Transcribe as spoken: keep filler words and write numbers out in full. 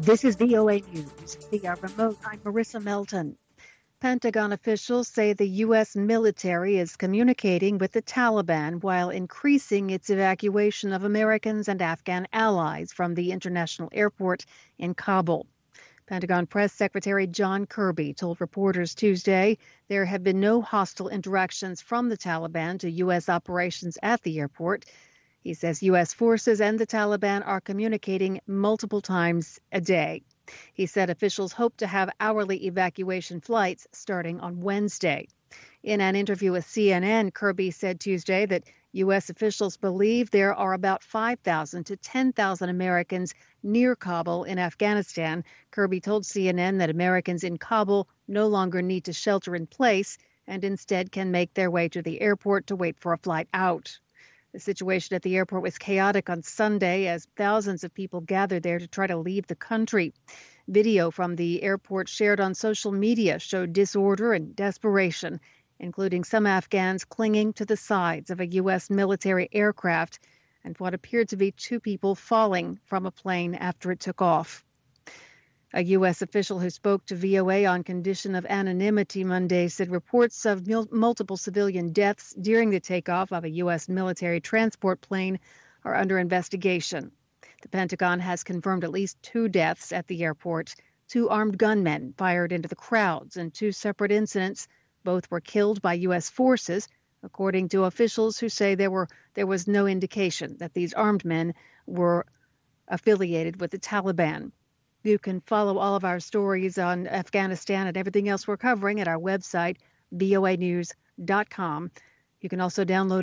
This is V O A News via remote. I'm Marissa Melton. Pentagon officials say the U S military is communicating with the Taliban while increasing its evacuation of Americans and Afghan allies from the international airport in Kabul. Pentagon Press Secretary John Kirby told reporters Tuesday there have been no hostile interactions from the Taliban to U S operations at the airport. He says U S forces and the Taliban are communicating multiple times a day. He said officials hope to have hourly evacuation flights starting on Wednesday. In an interview with C N N, Kirby said Tuesday that U S officials believe there are about five thousand to ten thousand Americans near Kabul in Afghanistan. Kirby told C N N that Americans in Kabul no longer need to shelter in place and instead can make their way to the airport to wait for a flight out. The situation at the airport was chaotic on Sunday as thousands of people gathered there to try to leave the country. Video from the airport shared on social media showed disorder and desperation, including some Afghans clinging to the sides of a U S military aircraft and what appeared to be two people falling from a plane after it took off. A U S official who spoke to V O A on condition of anonymity Monday said reports of mul- multiple civilian deaths during the takeoff of a U S military transport plane are under investigation. The Pentagon has confirmed at least two deaths at the airport. Two armed gunmen fired into the crowds in two separate incidents. Both were killed by U S forces, according to officials who say there were there was no indication that these armed men were affiliated with the Taliban. You can follow all of our stories on Afghanistan and everything else we're covering at our website, V O A news dot com. You can also download